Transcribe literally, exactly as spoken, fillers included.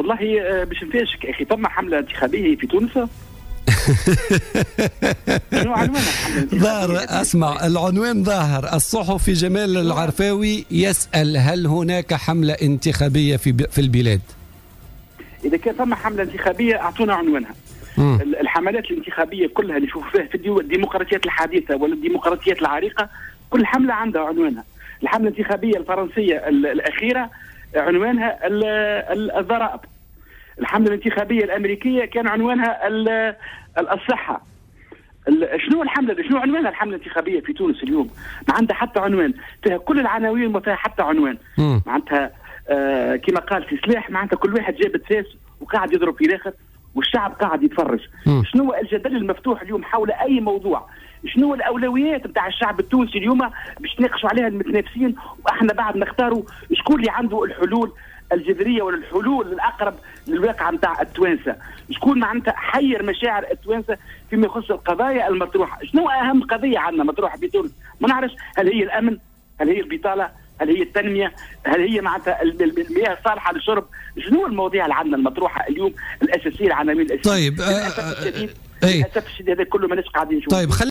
والله باش نفاجئك اخي، ثم حمله انتخابيه في تونس. شنو عنوانها؟ ظاهر اسمع العنوان ظاهر. الصحفي جمال العرفاوي يسأل هل هناك حملة انتخابية في في البلاد؟ إذا كان ثم حملة انتخابية أعطونا عنوانها. م. الحملات الانتخابية كلها اللي نشوف فيها في الديمقراطيات الحديثة ولا الديمقراطيات العريقة كل حملة عندها عنوانها. الحملة الانتخابية الفرنسية الأخيرة عنوانها الضرائب. الحملة الانتخابية الأمريكية كان عنوانها الصحة. شنو الحملة شنو عنوانها الحملة الانتخابية في تونس اليوم؟ ما عندها حتى عنوان، فيها كل العناوين وما فيها حتى عنوان. معناتها آه كما قال في سلاح، معناتها كل واحد جاب تفاس وقاعد يضرب في الاخر والشعب قاعد يتفرج. مم. شنو الجدل المفتوح اليوم حول اي موضوع؟ شنو الاولويات نتاع الشعب التونسي اليوم باش نناقشوا عليها المتنافسين، واحنا بعد نختاروا شكون اللي عنده الحلول الجذريه ولا الحلول الاقرب للواقع نتاع التوانسه، شكون معناتها حير مشاعر التوانسه فيما يخص القضايا المطروحه. شنو اهم قضيه عندنا مطروحه في تونس؟ ما نعرفش، هل هي الامن؟ هل هي البطاله؟ هل هي التنميه؟ هل هي معناتها المياه الصالحه للشرب؟ شنو المواضيع اللي عندنا المطروحه اليوم الاساسيه، العناوين الاساسيه؟ طيب للاسف الشديد للاسف الشديد هذا كله ماناش قاعدين نشوفه. طيب